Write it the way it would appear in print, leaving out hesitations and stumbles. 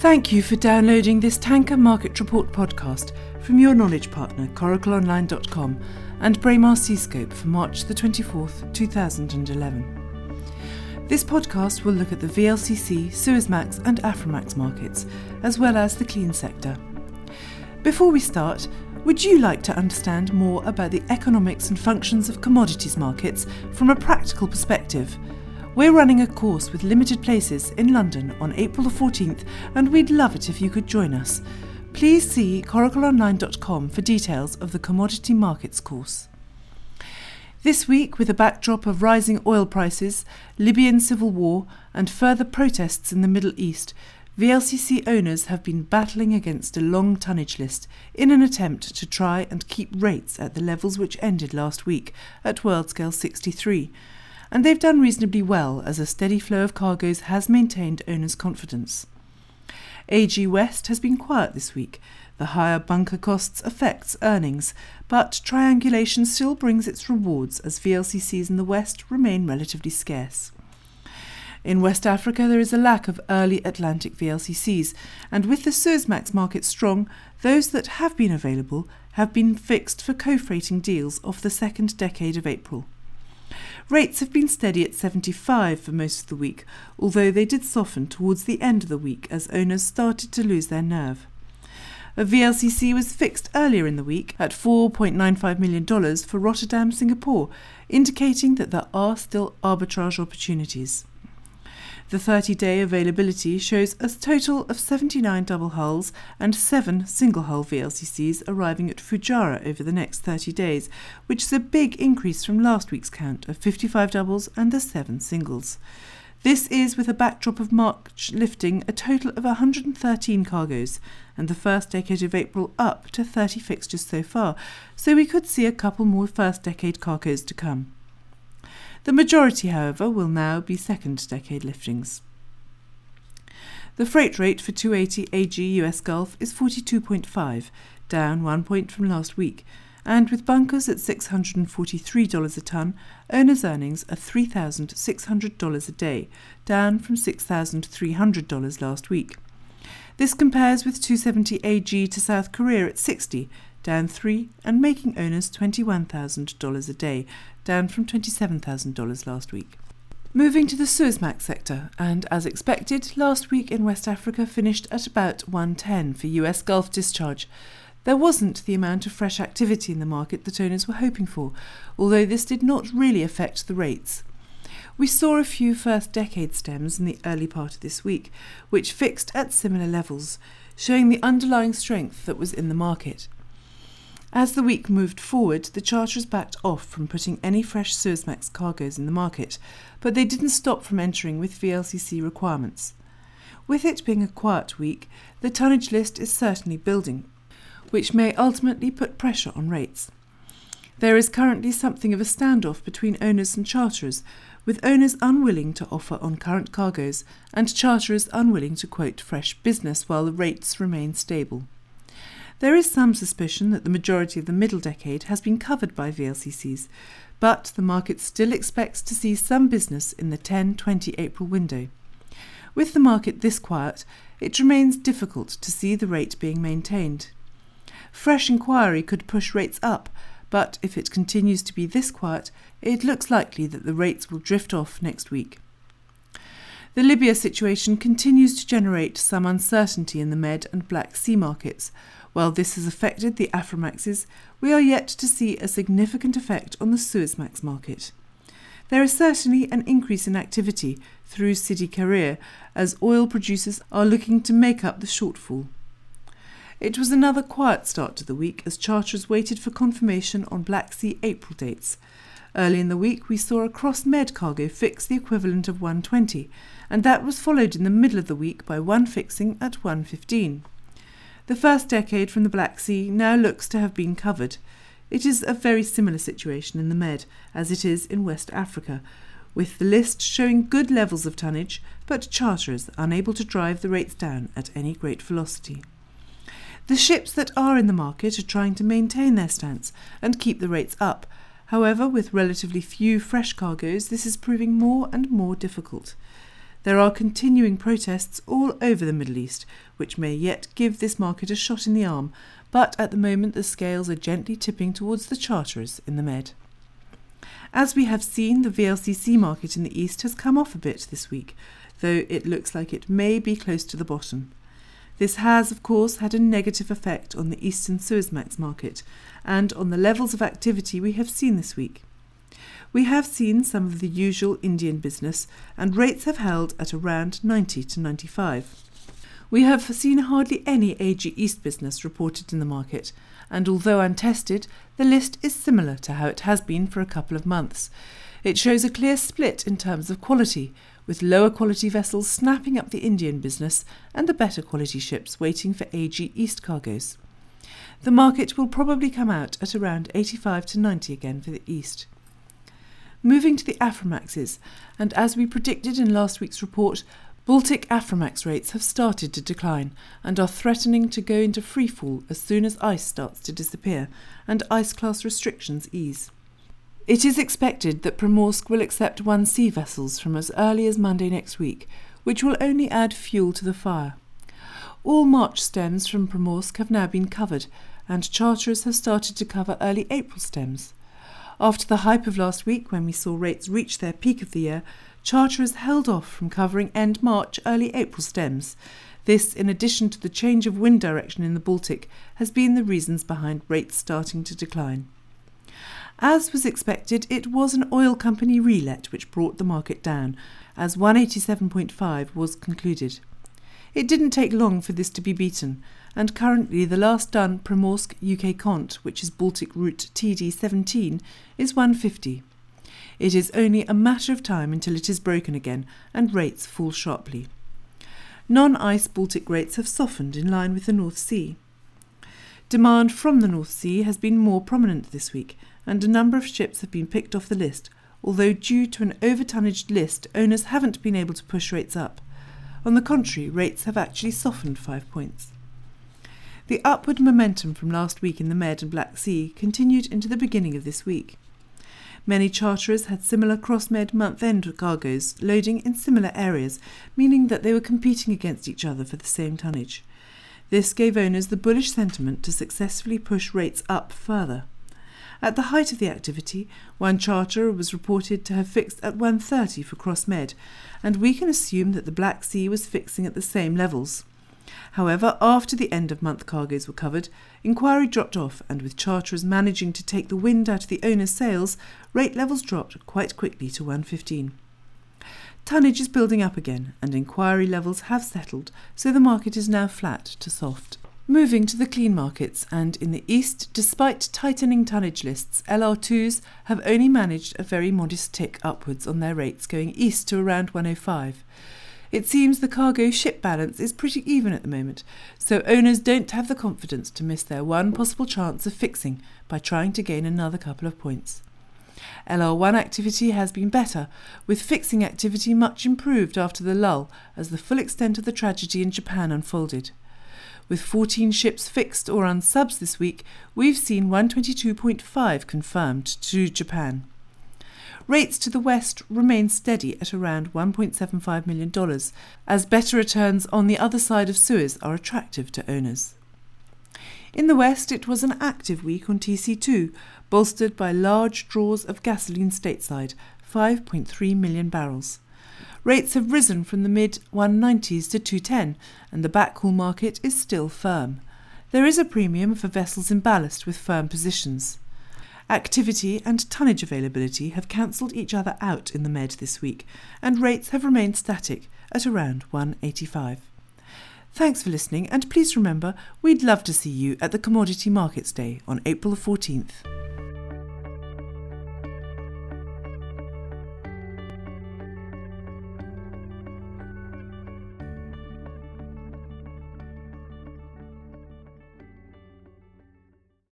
Thank you for downloading this Tanker Market Report podcast from your knowledge partner, coracleonline.com, and Braemar Seascope for March the 24th, 2011. This podcast will look at the VLCC, Suezmax and Aframax markets, as well as the clean sector. Before we start, would you like to understand more about the economics and functions of commodities markets from a practical perspective? We're running a course with limited places in London on April the 14th, and we'd love it if you could join us. Please see coracleonline.com for details of the commodity markets course. This week, with a backdrop of rising oil prices, Libyan civil war and further protests in the Middle East, VLCC owners have been battling against a long tonnage list in an attempt to try and keep rates at the levels which ended last week at World Scale 63. And they've done reasonably well as a steady flow of cargoes has maintained owners' confidence. AG West has been quiet this week. The higher bunker costs affects earnings, but triangulation still brings its rewards as VLCCs in the West remain relatively scarce. In West Africa there is a lack of early Atlantic VLCCs, and with the Suezmax market strong, those that have been available have been fixed for co-freighting deals of the second decade of April. Rates have been steady at 75 for most of the week, although they did soften towards the end of the week as owners started to lose their nerve. A VLCC was fixed earlier in the week at $4.95 million for Rotterdam, Singapore, indicating that there are still arbitrage opportunities. The 30-day availability shows a total of 79 double hulls and 7 single-hull VLCCs arriving at Fujairah over the next 30 days, which is a big increase from last week's count of 55 doubles and the 7 singles. This is with a backdrop of March lifting a total of 113 cargoes, and the first decade of April up to 30 fixtures so far, so we could see a couple more first decade cargoes to come. The majority, however, will now be second decade liftings. The freight rate for 280 AG US Gulf is 42.5, down 1 point from last week, and with bunkers at $643 a tonne, owners' earnings are $3,600 a day, down from $6,300 last week. This compares with 270 AG to South Korea at 60, down 3, and making owners $21,000 a day, down from $27,000 last week. Moving to the Suezmax sector, and as expected, last week in West Africa finished at about 110 for US Gulf discharge. There wasn't the amount of fresh activity in the market that owners were hoping for, although this did not really affect the rates. We saw a few first decade stems in the early part of this week, which fixed at similar levels, showing the underlying strength that was in the market. As the week moved forward, the charterers backed off from putting any fresh Suezmax cargoes in the market, but they didn't stop from entering with VLCC requirements. With it being a quiet week, the tonnage list is certainly building, which may ultimately put pressure on rates. There is currently something of a standoff between owners and charterers, with owners unwilling to offer on current cargoes and charterers unwilling to quote fresh business while the rates remain stable. There is some suspicion that the majority of the middle decade has been covered by VLCCs, but the market still expects to see some business in the 10-20 April window. With the market this quiet, it remains difficult to see the rate being maintained. Fresh inquiry could push rates up, but if it continues to be this quiet, it looks likely that the rates will drift off next week. The Libya situation continues to generate some uncertainty in the Med and Black Sea markets. While this has affected the Aframaxes, we are yet to see a significant effect on the Suezmax market. There is certainly an increase in activity through Sidi Karrir as oil producers are looking to make up the shortfall. It was another quiet start to the week as charterers waited for confirmation on Black Sea April dates. Early in the week we saw a cross-Med cargo fix the equivalent of 120, and that was followed in the middle of the week by one fixing at 115. The first decade from the Black Sea now looks to have been covered. It is a very similar situation in the Med as it is in West Africa, with the list showing good levels of tonnage, but charterers unable to drive the rates down at any great velocity. The ships that are in the market are trying to maintain their stance and keep the rates up. However, with relatively few fresh cargoes, this is proving more and more difficult. There are continuing protests all over the Middle East, which may yet give this market a shot in the arm, but at the moment the scales are gently tipping towards the charterers in the Med. As we have seen, the VLCC market in the East has come off a bit this week, though it looks like it may be close to the bottom. This has, of course, had a negative effect on the Eastern Suezmax market and on the levels of activity we have seen this week. We have seen some of the usual Indian business, and rates have held at around 90 to 95. We have seen hardly any AG East business reported in the market, and although untested, the list is similar to how it has been for a couple of months. It shows a clear split in terms of quality, with lower quality vessels snapping up the Indian business and the better quality ships waiting for AG East cargoes. The market will probably come out at around 85 to 90 again for the East. Moving to the Aframaxes, and as we predicted in last week's report, Baltic Aframax rates have started to decline and are threatening to go into freefall as soon as ice starts to disappear and ice class restrictions ease. It is expected that Primorsk will accept 1C vessels from as early as Monday next week, which will only add fuel to the fire. All March stems from Primorsk have now been covered, and charterers have started to cover early April stems. After the hype of last week, when we saw rates reach their peak of the year, charterers held off from covering end March, early April stems. This, in addition to the change of wind direction in the Baltic, has been the reasons behind rates starting to decline. As was expected, it was an oil company relet which brought the market down, as 187.5 was concluded. It didn't take long for this to be beaten, and currently the last done Primorsk UK Cont, which is Baltic route TD17, is 150. It is only a matter of time until it is broken again and rates fall sharply. Non-ice Baltic rates have softened in line with the North Sea. Demand from the North Sea has been more prominent this week, and a number of ships have been picked off the list, although due to an overtonnaged list, owners haven't been able to push rates up. On the contrary, rates have actually softened 5 points. The upward momentum from last week in the Med and Black Sea continued into the beginning of this week. Many charterers had similar cross-Med month-end cargoes loading in similar areas, meaning that they were competing against each other for the same tonnage. This gave owners the bullish sentiment to successfully push rates up further. At the height of the activity, one charterer was reported to have fixed at 130 for cross-Med, and we can assume that the Black Sea was fixing at the same levels. However, after the end-of-month cargoes were covered, inquiry dropped off, and with charterers managing to take the wind out of the owner's sails, rate levels dropped quite quickly to 115. Tonnage is building up again, and inquiry levels have settled, so the market is now flat to soft. Moving to the clean markets, and in the East, despite tightening tonnage lists, LR2s have only managed a very modest tick upwards on their rates, going east to around 105. It seems the cargo ship balance is pretty even at the moment, so owners don't have the confidence to miss their one possible chance of fixing by trying to gain another couple of points. LR1 activity has been better, with fixing activity much improved after the lull as the full extent of the tragedy in Japan unfolded. With 14 ships fixed or on subs this week, we've seen 122.5 confirmed to Japan. Rates to the west remain steady at around $1.75 million, as better returns on the other side of Suez are attractive to owners. In the west, it was an active week on TC2, bolstered by large draws of gasoline stateside, 5.3 million barrels. Rates have risen from the mid-190s to 210, and the backhaul market is still firm. There is a premium for vessels in ballast with firm positions. Activity and tonnage availability have cancelled each other out in the Med this week, and rates have remained static at around 185. Thanks for listening, and please remember, we'd love to see you at the Commodity Markets Day on April the 14th.